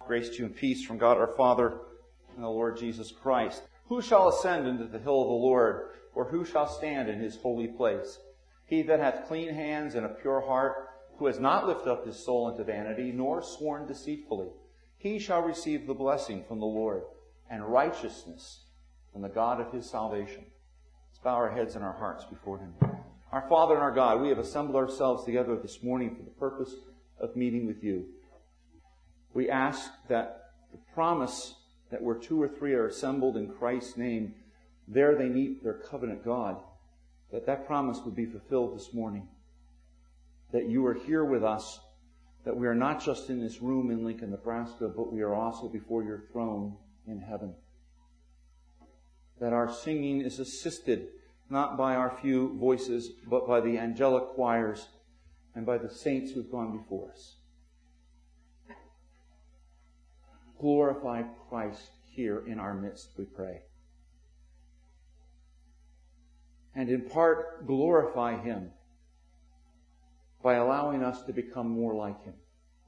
Grace to you and peace from God our Father and the Lord Jesus Christ. Who shall ascend into the hill of the Lord, or who shall stand in his holy place? He that hath clean hands and a pure heart, who has not lifted up his soul into vanity, nor sworn deceitfully, he shall receive the blessing from the Lord, and righteousness from the God of his salvation. Let's bow our heads and our hearts before him. Our Father and our God, we have assembled ourselves together this morning for the purpose of meeting with you. We ask that the promise that where two or three are assembled in Christ's name, there they meet their covenant God, that promise would be fulfilled this morning. That you are here with us, that we are not just in this room in Lincoln, Nebraska, but we are also before your throne in heaven. That our singing is assisted not by our few voices, but by the angelic choirs and by the saints who have gone before us. Glorify Christ here in our midst, we pray. And in part, glorify him by allowing us to become more like him.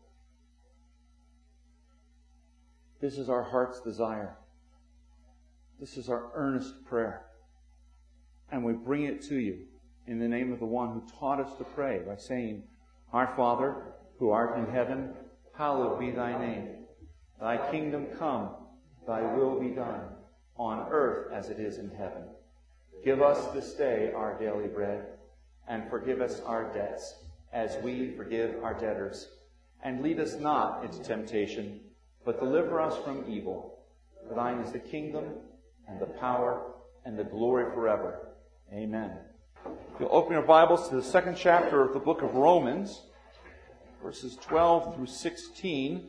This is our heart's desire. This is our earnest prayer. And we bring it to you in the name of the one who taught us to pray by saying, Our Father, who art in heaven, hallowed be thy name. Thy kingdom come, thy will be done, on earth as it is in heaven. Give us this day our daily bread, and forgive us our debts, as we forgive our debtors. And lead us not into temptation, but deliver us from evil. For thine is the kingdom, and the power, and the glory forever. Amen. You'll open your Bibles to the second chapter of the book of Romans, verses 12 through 16.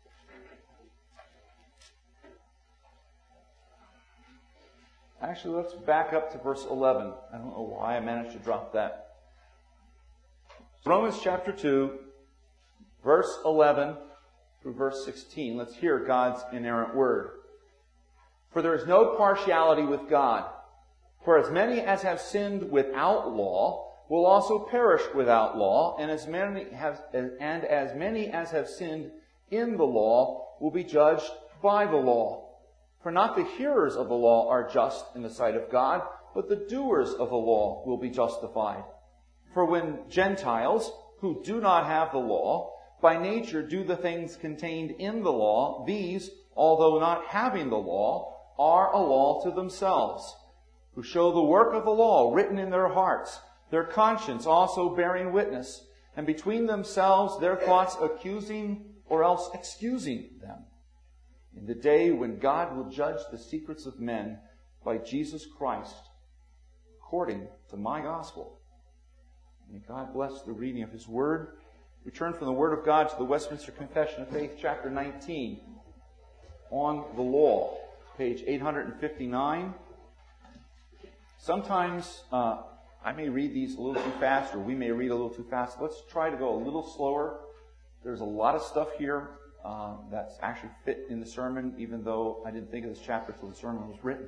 Actually, let's back up to verse 11. I don't know why I managed to drop that. Romans chapter 2, verse 11 through verse 16. Let's hear God's inerrant word. For there is no partiality with God. For as many as have sinned without law will also perish without law, and as many as have sinned in the law will be judged by the law. For not the hearers of the law are just in the sight of God, but the doers of the law will be justified. For when Gentiles, who do not have the law, by nature do the things contained in the law, these, although not having the law, are a law to themselves, who show the work of the law written in their hearts, their conscience also bearing witness, and between themselves their thoughts accusing or else excusing them. In the day when God will judge the secrets of men by Jesus Christ, according to my gospel. May God bless the reading of his word. We turn from the word of God to the Westminster Confession of Faith, chapter 19, on the law, page 859. Sometimes I may read these a little too fast, or we may read a little too fast. Let's try to go a little slower. There's a lot of stuff here that's actually fit in the sermon, even though I didn't think of this chapter until the sermon was written.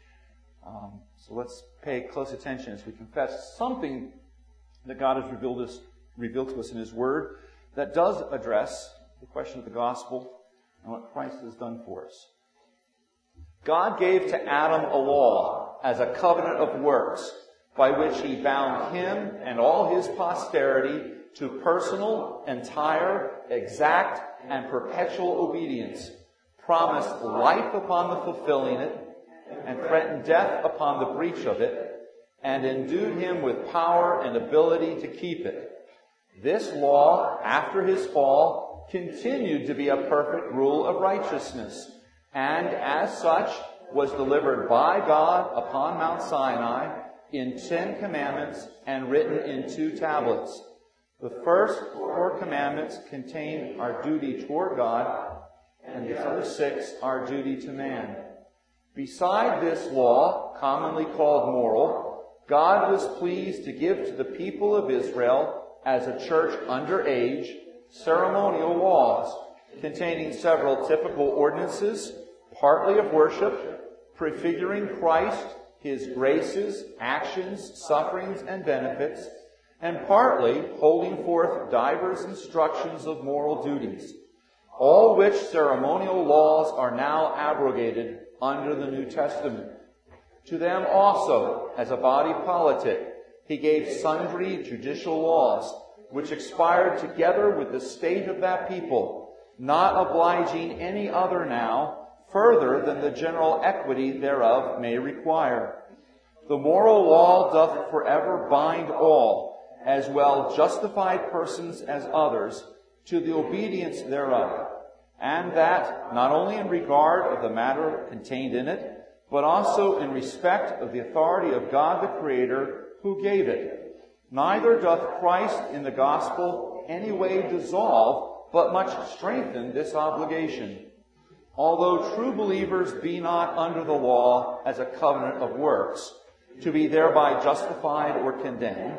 So let's pay close attention as we confess something that God has revealed to us in his word that does address the question of the gospel and what Christ has done for us. God gave to Adam a law as a covenant of works by which he bound him and all his posterity to personal, entire, exact, and perpetual obedience, promised life upon the fulfilling it, and threatened death upon the breach of it, and endued him with power and ability to keep it. This law, after his fall, continued to be a perfect rule of righteousness, and as such was delivered by God upon Mount Sinai in 10 commandments and written in 2 tablets. The first 4 commandments contain our duty toward God, and the other 6 our duty to man. Beside this law, commonly called moral, God was pleased to give to the people of Israel, as a church under age, ceremonial laws containing several typical ordinances, partly of worship, prefiguring Christ, his graces, actions, sufferings, and benefits, and partly holding forth divers instructions of moral duties. all which ceremonial laws are now abrogated under the New Testament. To them also, as a body politic, he gave sundry judicial laws, which expired together with the state of that people, not obliging any other now, further than the general equity thereof may require. The moral law doth forever bind all, as well justified persons as others, to the obedience thereof, and that not only in regard of the matter contained in it, but also in respect of the authority of God the Creator, who gave it. Neither doth Christ in the gospel any way dissolve, but much strengthen this obligation. Although true believers be not under the law as a covenant of works, to be thereby justified or condemned,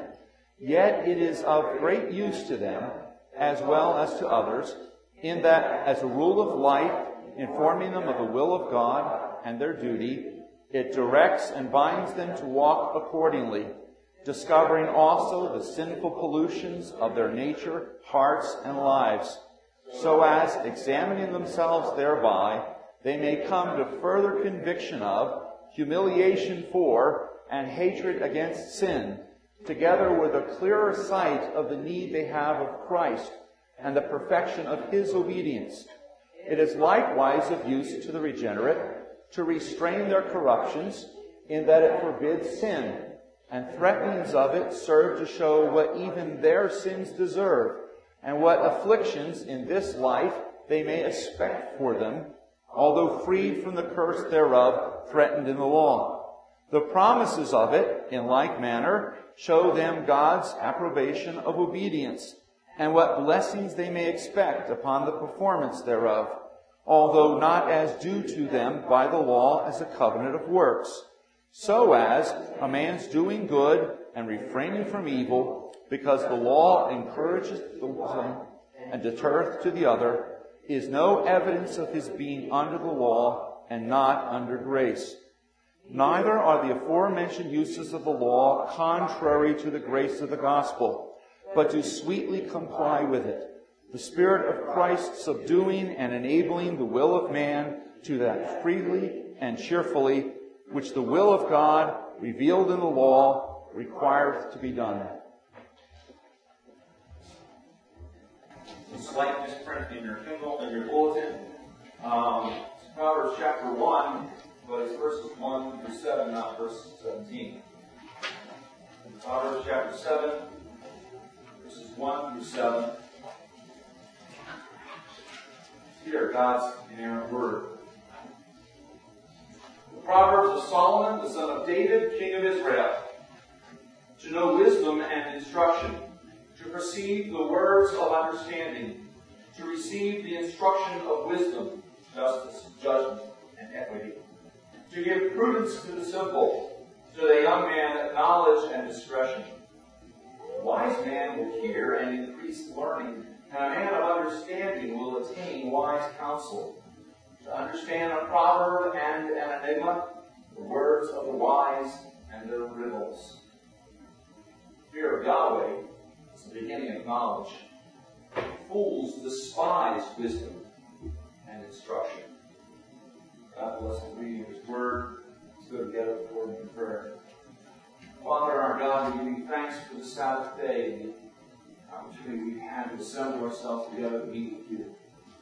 yet it is of great use to them, as well as to others, in that, as a rule of life, informing them of the will of God and their duty, it directs and binds them to walk accordingly, discovering also the sinful pollutions of their nature, hearts, and lives, so as, examining themselves thereby, they may come to further conviction of, humiliation for, and hatred against sin, together with a clearer sight of the need they have of Christ and the perfection of his obedience. It is likewise of use to the regenerate to restrain their corruptions, in that it forbids sin, and threatenings of it serve to show what even their sins deserve, and what afflictions in this life they may expect for them, although freed from the curse thereof threatened in the law. The promises of it, in like manner, show them God's approbation of obedience, and what blessings they may expect upon the performance thereof, although not as due to them by the law as a covenant of works, so as a man's doing good and refraining from evil, because the law encourages the one and deterreth to the other, is no evidence of his being under the law and not under grace. Neither are the aforementioned uses of the law contrary to the grace of the gospel, but do sweetly comply with it, the Spirit of Christ subduing and enabling the will of man to that freely and cheerfully, which the will of God, revealed in the law, requireth to be done. A slight misprint in your hymnal, in your bulletin. Proverbs chapter 1, but it's verses 1 through 7, not verse 17. Proverbs chapter 7, verses 1 through 7. Hear God's inerrant word. The Proverbs of Solomon, the son of David, king of Israel. To know wisdom and instruction, to perceive the words of understanding, to receive the instruction of wisdom, justice, judgment, and equity, to give prudence to the simple, to the young man knowledge and discretion. A wise man will hear and increase learning, and a man of understanding will attain wise counsel. To understand a proverb and an enigma, the words of the wise and their riddles. Fear of Yahweh is the beginning of knowledge. Fools despise wisdom and instruction. God bless the reading of His Word. Let's go together before we prayer. Father, our God, we give you thanks for the Sabbath day and the opportunity we've had to assemble ourselves together to meet with you.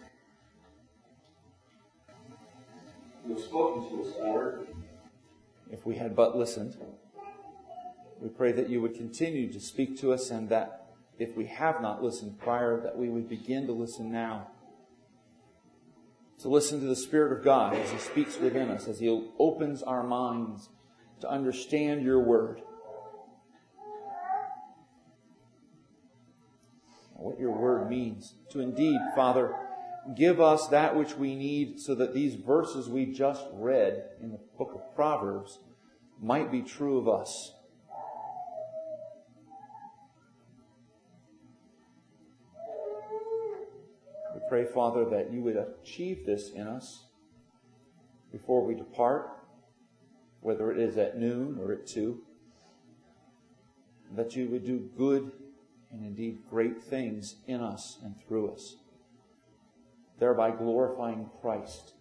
You have spoken to us, Lord. If we had but listened, we pray that you would continue to speak to us, and that if we have not listened prior, that we would begin to listen now. To listen to the Spirit of God as He speaks within us, as He opens our minds to understand your word. What your word means. To indeed, Father, give us that which we need so that these verses we just read in the book of Proverbs might be true of us. We pray, Father, that you would achieve this in us before we depart, whether it is at noon or at 2, that you would do good and indeed great things in us and through us. thereby glorifying Christ.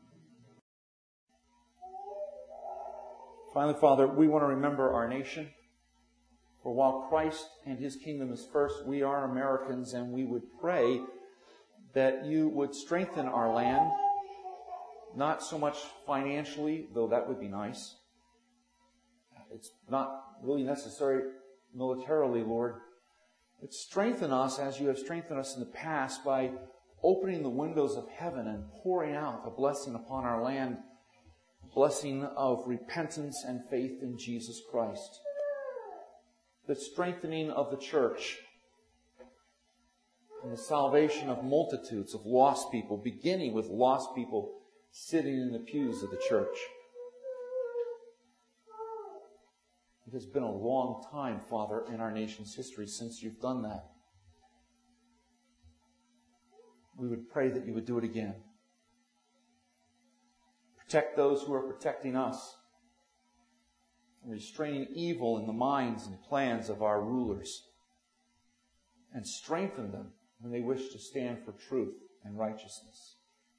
Finally, Father, we want to remember our nation. For while Christ and His kingdom is first, we are Americans, and we would pray that you would strengthen our land, not so much financially, though that would be nice. It's not really necessary militarily, Lord. But strengthen us as you have strengthened us in the past by opening the windows of heaven and pouring out a blessing upon our land, a blessing of repentance and faith in Jesus Christ. The strengthening of the church and the salvation of multitudes of lost people, beginning with lost people sitting in the pews of the church. It has been a long time, Father, in our nation's history since you've done that. We would pray that you would do it again. Protect those who are protecting us. Restraining evil in the minds and plans of our rulers. And strengthen them when they wish to stand for truth and righteousness.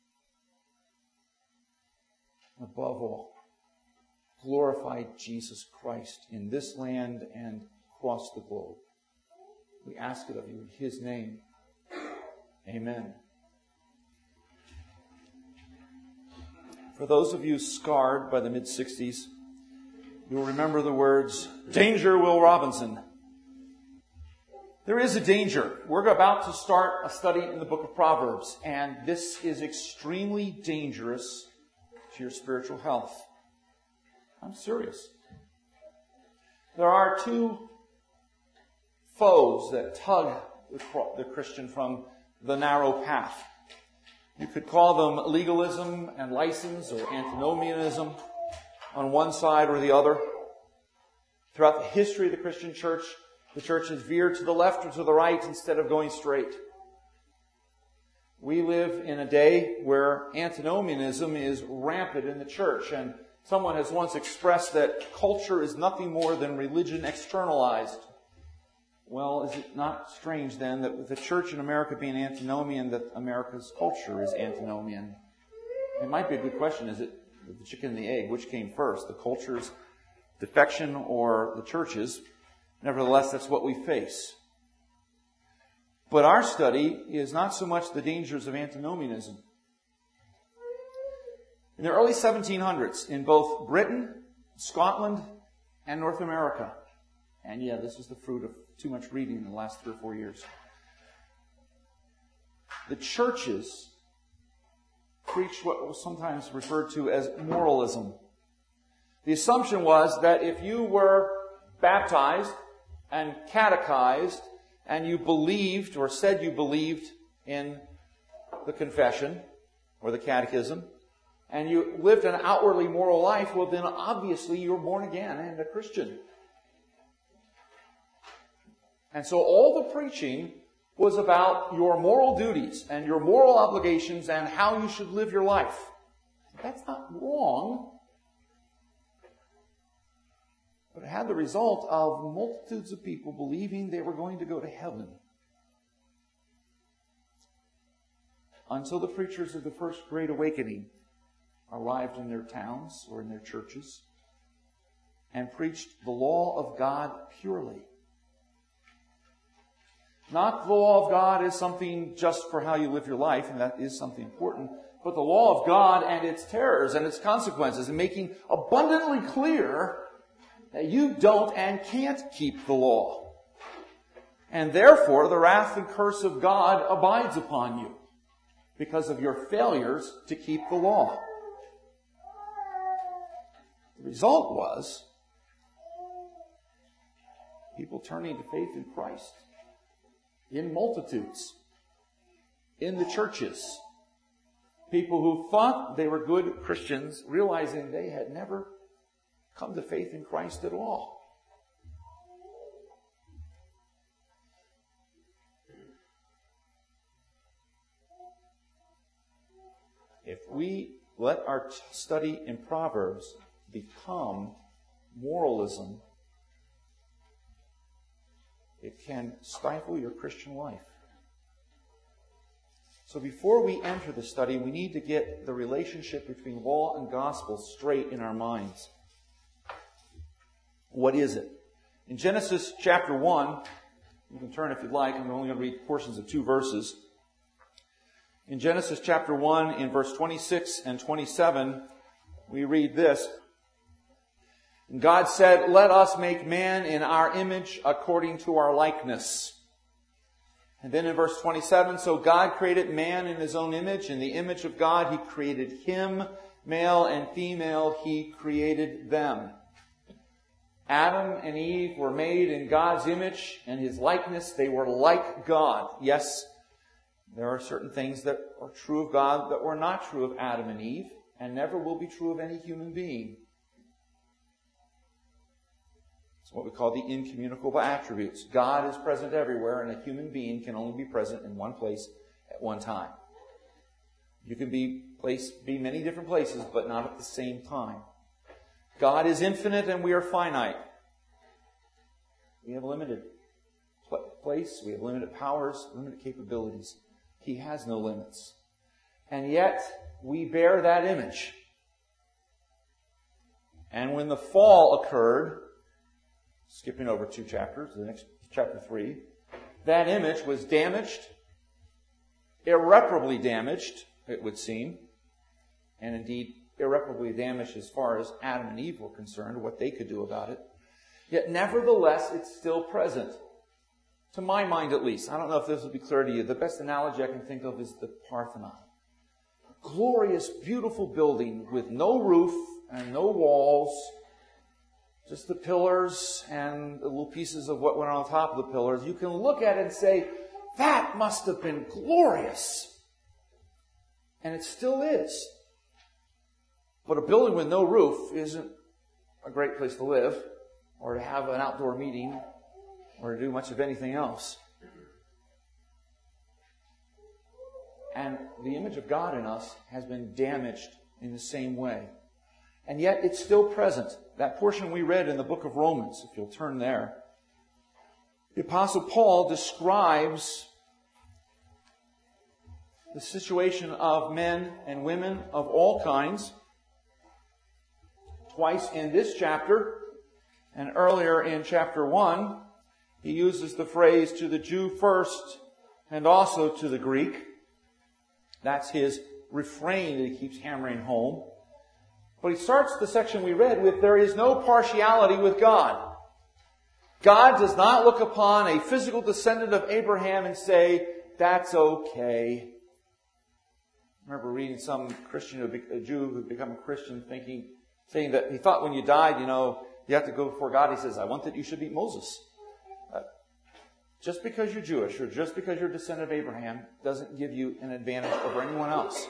Above all, glorify Jesus Christ in this land and across the globe. We ask it of you in His name. Amen. For those of you scarred by the mid-60s, you'll remember the words, "Danger, Will Robinson." There is a danger. We're about to start a study in the book of Proverbs, and this is extremely dangerous to your spiritual health. I'm serious. There are two foes that tug the Christian from the narrow path. You could call them legalism and license, or antinomianism on one side or the other. Throughout the history of the Christian church, the church has veered to the left or to the right instead of going straight. We live in a day where antinomianism is rampant in the church, and someone has once expressed that culture is nothing more than religion externalized. Well, is it not strange then that with the church in America being antinomian, that America's culture is antinomian? It might be a good question. Is it the chicken and the egg? Which came first, the culture's defection or the church's? Nevertheless, that's what we face. But our study is not so much the dangers of antinomianism. In the early 1700s, in both Britain, Scotland, and North America, and yeah, this is the fruit of too much reading in the last 3 or 4 years, the churches preached what was sometimes referred to as moralism. The assumption was that if you were baptized and catechized and you believed or said you believed in the confession or the catechism and you lived an outwardly moral life, well then obviously you were born again and a Christian. And so all the preaching was about your moral duties and your moral obligations and how you should live your life. That's not wrong. But it had the result of multitudes of people believing they were going to go to heaven. Until the preachers of the First Great Awakening arrived in their towns or in their churches and preached the law of God purely. Not the law of God is something just for how you live your life, and that is something important, but the law of God and its terrors and its consequences, and making abundantly clear that you don't and can't keep the law. And therefore, the wrath and curse of God abides upon you because of your failures to keep the law. The result was people turning to faith in Christ in multitudes, in the churches. People who thought they were good Christians, realizing they had never come to faith in Christ at all. If we let our study in Proverbs become moralism, it can stifle your Christian life. So before we enter the study, we need to get the relationship between law and gospel straight in our minds. What is it? In Genesis chapter 1, you can turn if you'd like. I'm only going to read portions of 2 verses. In Genesis chapter 1, in verse 26 and 27, we read this. And God said, "Let us make man in our image according to our likeness." And then in verse 27, "So God created man in his own image. In the image of God he created him. Male and female he created them." Adam and Eve were made in God's image and his likeness. They were like God. Yes, there are certain things that are true of God that were not true of Adam and Eve, and never will be true of any human being. It's what we call the incommunicable attributes. God is present everywhere, and a human being can only be present in one place at one time. You can be many different places, but not at the same time. God is infinite and we are finite. We have limited place, we have limited powers, limited capabilities. He has no limits. And yet, we bear that image. And when the fall occurred, skipping over 2 chapters, the next chapter 3, that image was damaged, irreparably damaged, it would seem, and indeed irreparably damaged as far as Adam and Eve were concerned, what they could do about it. Yet nevertheless, it's still present. To my mind at least. I don't know if this will be clear to you. The best analogy I can think of is the Parthenon. Glorious, beautiful building with no roof and no walls, just the pillars and the little pieces of what went on top of the pillars. You can look at it and say, that must have been glorious. And it still is. But a building with no roof isn't a great place to live, or to have an outdoor meeting, or to do much of anything else. And the image of God in us has been damaged in the same way. And yet it's still present. That portion we read in the book of Romans, if you'll turn there, the Apostle Paul describes the situation of men and women of all kinds. Twice in this chapter, and earlier in chapter 1, he uses the phrase to the Jew first and also to the Greek. That's his refrain that he keeps hammering home. But he starts the section we read with, there is no partiality with God. God does not look upon a physical descendant of Abraham and say, that's okay. I remember reading some Christian, a Jew who had become a Christian, saying that he thought when you died, you have to go before God. He says, I want that you should meet Moses. Just because you're Jewish or just because you're a descendant of Abraham doesn't give you an advantage over anyone else.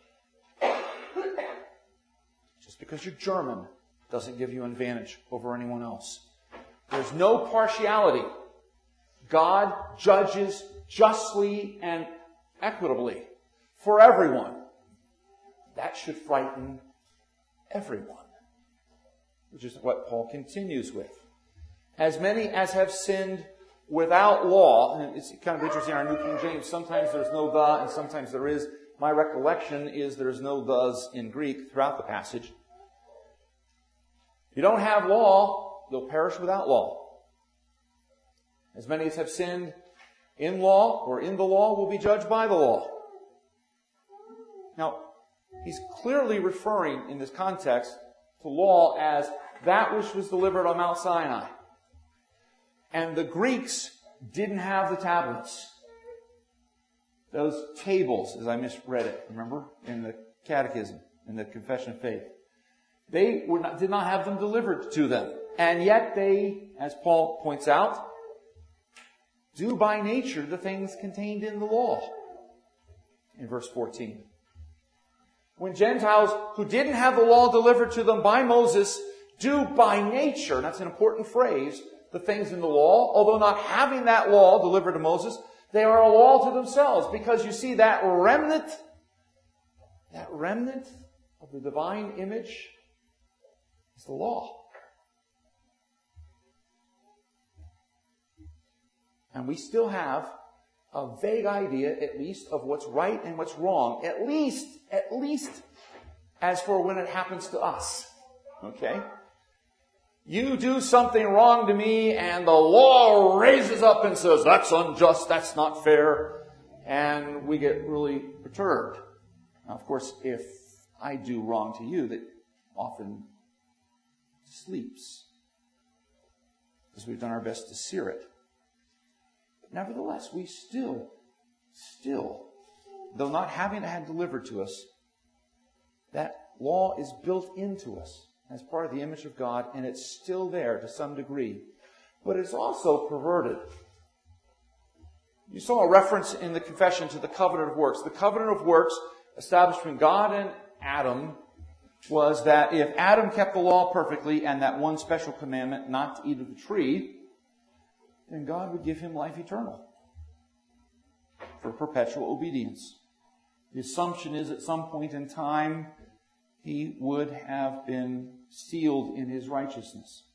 Just because you're German doesn't give you an advantage over anyone else. There's no partiality. God judges justly and equitably for everyone. That should frighten everyone. Which is what Paul continues with. As many as have sinned without law, and it's kind of interesting in our New King James, sometimes there's no the and sometimes there is. My recollection is there's no thes in Greek throughout the passage. If you don't have law, you'll perish without law. As many as have sinned in law or in the law will be judged by the law. Now, he's clearly referring in this context to law as that which was delivered on Mount Sinai. And the Greeks didn't have the tablets. Those tables, as I misread it, remember? In the Catechism, in the Confession of Faith. They did not have them delivered to them. And yet they, as Paul points out, do by nature the things contained in the law. In verse 14. When Gentiles who didn't have the law delivered to them by Moses do by nature, that's an important phrase, the things in the law, although not having that law delivered to Moses, they are a law to themselves. Because you see, that remnant of the divine image is the law. And we still have a vague idea, at least, of what's right and what's wrong. At least as for when it happens to us. Okay? You do something wrong to me, and the law raises up and says, that's unjust, that's not fair, and we get really perturbed. Now, of course, if I do wrong to you, that often sleeps, because we've done our best to sear it. But nevertheless, we still, though not having it had delivered to us, that law is built into us as part of the image of God, and it's still there to some degree. But it's also perverted. You saw a reference in the confession to the covenant of works. The covenant of works established between God and Adam was that if Adam kept the law perfectly and that one special commandment not to eat of the tree, then God would give him life eternal for perpetual obedience. The assumption is at some point in time he would have been sealed in his righteousness.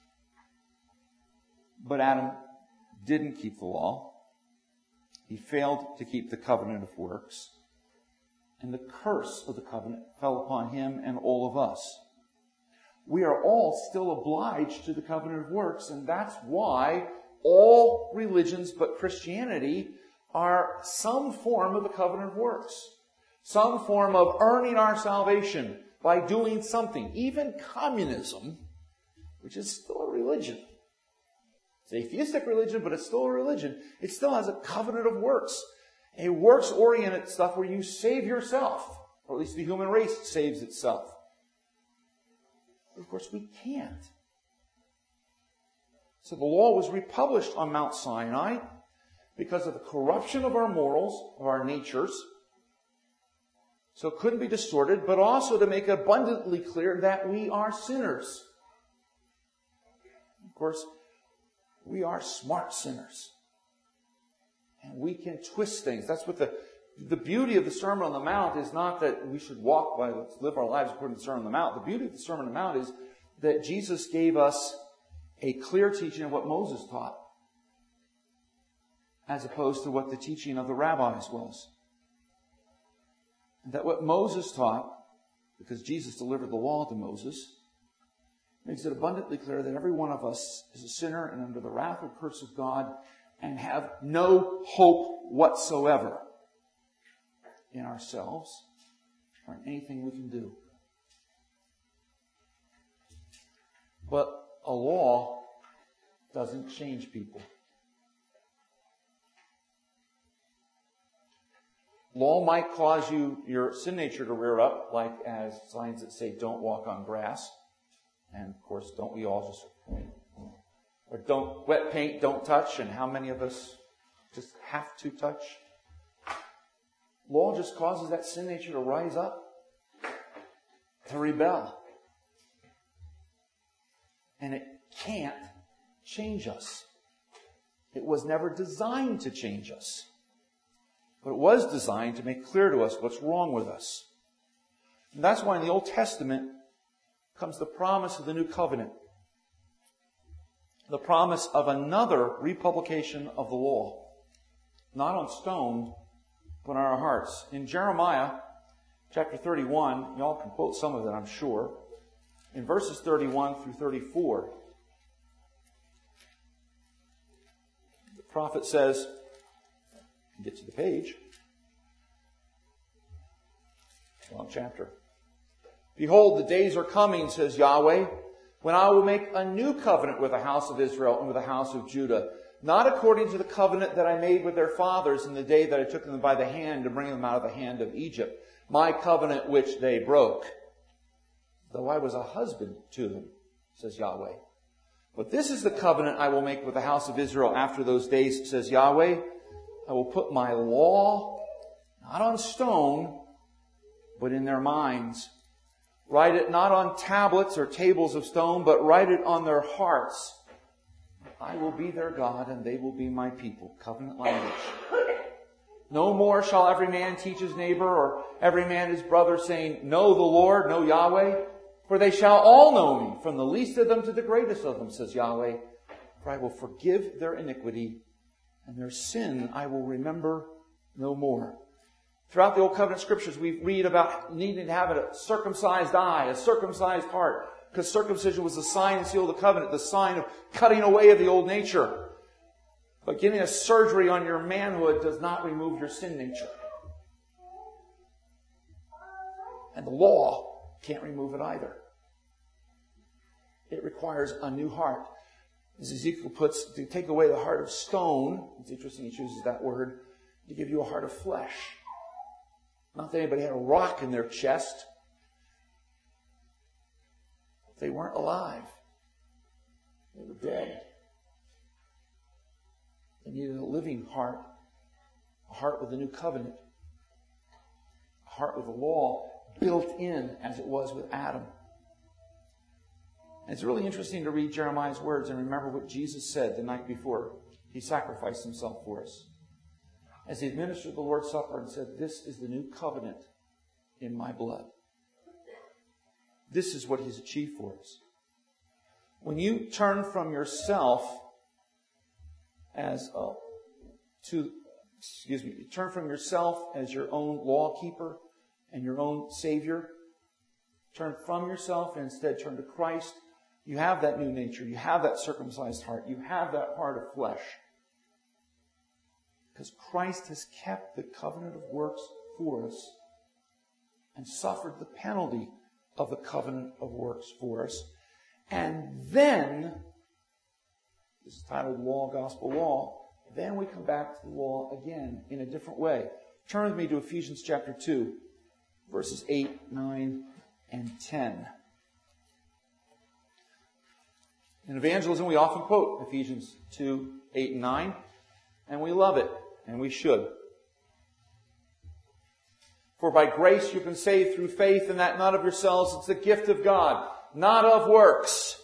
But Adam didn't keep the law. He failed to keep the covenant of works. And the curse of the covenant fell upon him and all of us. We are all still obliged to the covenant of works, and that's why all religions but Christianity are some form of the covenant of works. Some form of earning our salvation by doing something. Even communism, which is still a religion. It's an atheistic religion, but it's still a religion. It still has a covenant of works. A works-oriented stuff where you save yourself. Or at least the human race saves itself. But of course, we can't. So the law was republished on Mount Sinai because of the corruption of our morals, of our natures. So it couldn't be distorted, but also to make abundantly clear that we are sinners. Of course, we are smart sinners. And we can twist things. That's what the beauty of the Sermon on the Mount is not that we should live our lives according to the Sermon on the Mount. The beauty of the Sermon on the Mount is that Jesus gave us a clear teaching of what Moses taught, as opposed to what the teaching of the rabbis was. That what Moses taught, because Jesus delivered the law to Moses, makes it abundantly clear that every one of us is a sinner and under the wrath or curse of God and have no hope whatsoever in ourselves or in anything we can do. But a law doesn't change people. Law might cause your sin nature to rear up, like as signs that say, don't walk on grass. And of course, don't we all just, or don't, wet paint, don't touch, and how many of us just have to touch? Law just causes that sin nature to rise up, to rebel. And it can't change us. It was never designed to change us. But it was designed to make clear to us what's wrong with us. And that's why in the Old Testament comes the promise of the new covenant. The promise of another republication of the law. Not on stone, but on our hearts. In Jeremiah chapter 31, y'all can quote some of it, I'm sure. In verses 31 through 34, the prophet says, get to the page. Long chapter. Behold, the days are coming, says Yahweh, when I will make a new covenant with the house of Israel and with the house of Judah, not according to the covenant that I made with their fathers in the day that I took them by the hand to bring them out of the hand of Egypt, my covenant which they broke, though I was a husband to them, says Yahweh. But this is the covenant I will make with the house of Israel after those days, says Yahweh. I will put my law, not on stone, but in their minds. Write it not on tablets or tables of stone, but write it on their hearts. I will be their God, and they will be my people. Covenant language. No more shall every man teach his neighbor, or every man his brother, saying, know the Lord, know Yahweh. For they shall all know me, from the least of them to the greatest of them, says Yahweh. For I will forgive their iniquity, and their sin I will remember no more. Throughout the Old Covenant Scriptures, we read about needing to have a circumcised eye, a circumcised heart, because circumcision was the sign and seal of the covenant, the sign of cutting away of the old nature. But getting a surgery on your manhood does not remove your sin nature. And the law can't remove it either. It requires a new heart. As Ezekiel puts, to take away the heart of stone, it's interesting he chooses that word, to give you a heart of flesh. Not that anybody had a rock in their chest. They weren't alive. They were dead. They needed a living heart, a heart with a new covenant, a heart with a law built in as it was with Adam. And it's really interesting to read Jeremiah's words and remember what Jesus said the night before he sacrificed himself for us. As he administered the Lord's Supper and said, "This is the new covenant in my blood." This is what he's achieved for us. When you turn from yourself turn from yourself as your own law keeper and your own Savior, turn from yourself and instead turn to Christ, you have that new nature. You have that circumcised heart. You have that heart of flesh. Because Christ has kept the covenant of works for us and suffered the penalty of the covenant of works for us. And then, this is titled Law, Gospel, Law, then we come back to the law again in a different way. Turn with me to Ephesians chapter 2, verses 8, 9, and 10. In evangelism, we often quote Ephesians 2, 8, and 9, and we love it. And we should. For by grace you've been saved through faith, and that not of yourselves, it's the gift of God, not of works.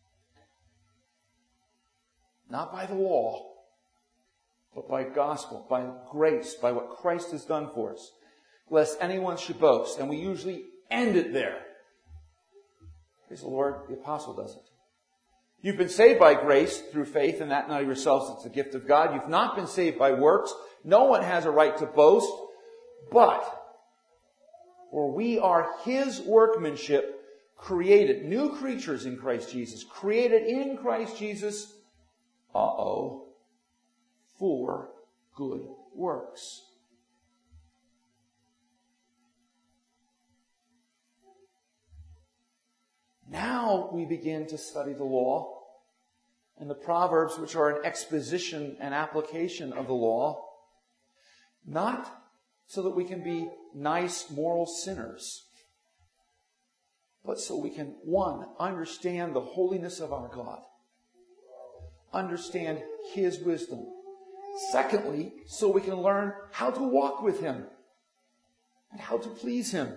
Not by the law, but by gospel, by grace, by what Christ has done for us. Lest anyone should boast. And we usually end it there. Praise the Lord, the apostle does it. You've been saved by grace through faith, and that not of yourselves, it's the gift of God. You've not been saved by works. No one has a right to boast. But, for we are His workmanship, created, new creatures in Christ Jesus, created in Christ Jesus, for good works. Now we begin to study the law and the Proverbs, which are an exposition and application of the law, not so that we can be nice moral sinners, but so we can, one, understand the holiness of our God, understand His wisdom. Secondly, so we can learn how to walk with Him and how to please Him.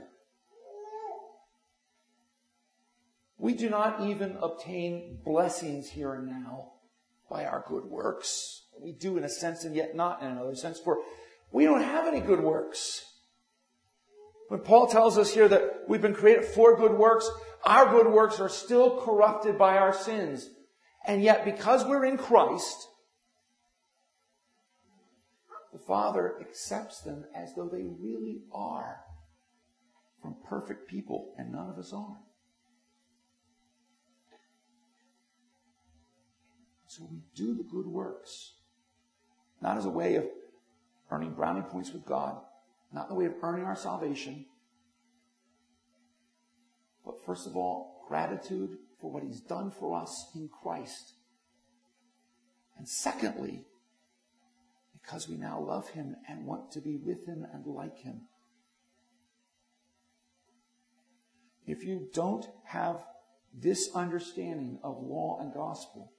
We do not even obtain blessings here and now by our good works. We do in a sense and yet not in another sense, for we don't have any good works. When Paul tells us here that we've been created for good works, our good works are still corrupted by our sins. And yet, because we're in Christ, the Father accepts them as though they really are from perfect people, and none of us are. So we do the good works, not as a way of earning brownie points with God, not in the way of earning our salvation, but first of all, gratitude for what He's done for us in Christ. And secondly, because we now love Him and want to be with Him and like Him. If you don't have this understanding of law and gospel,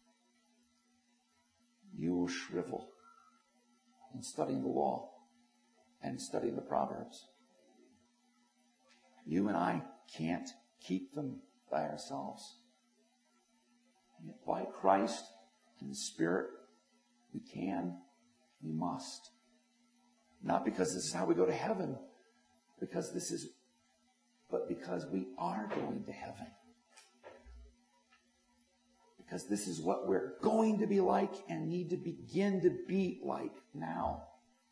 you will shrivel in studying the law and studying the Proverbs. You and I can't keep them by ourselves. And yet by Christ and the Spirit, we can, we must. Not because this is how we go to heaven, but because we are going to heaven. Because this is what we're going to be like and need to begin to be like now.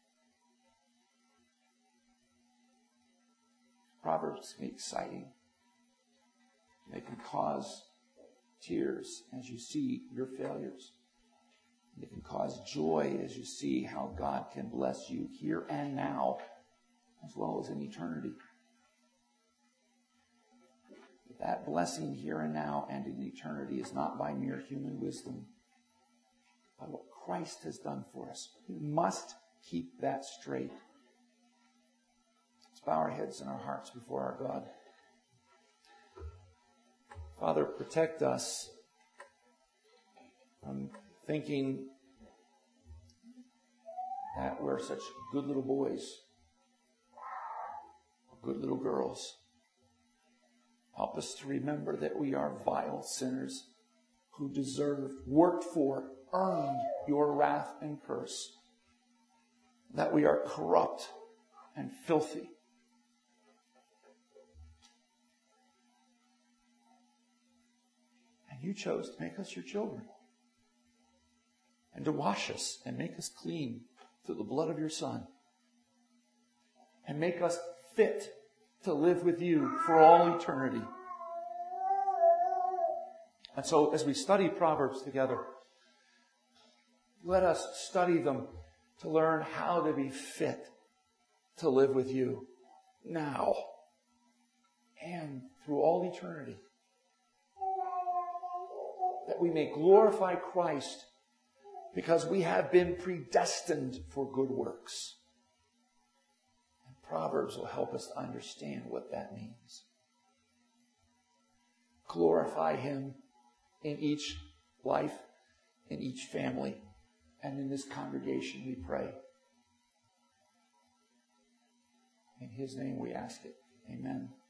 Proverbs can be exciting. They can cause tears as you see your failures. They can cause joy as you see how God can bless you here and now, as well as in eternity. But that blessing here and now and in eternity is not by mere human wisdom, by what Christ has done for us. We must keep that straight. Let's bow our heads and our hearts before our God. Father, protect us from thinking that we're such good little boys, good little girls. Help us to remember that we are vile sinners who deserved, worked for, earned your wrath and curse. That we are corrupt and filthy. And you chose to make us your children. And to wash us and make us clean through the blood of your Son. And make us fit to live with you for all eternity. And so as we study Proverbs together, let us study them to learn how to be fit to live with you now and through all eternity. That we may glorify Christ because we have been predestined for good works. And Proverbs will help us to understand what that means. Glorify Him in each life, in each family, and in this congregation, we pray. In His name we ask it. Amen.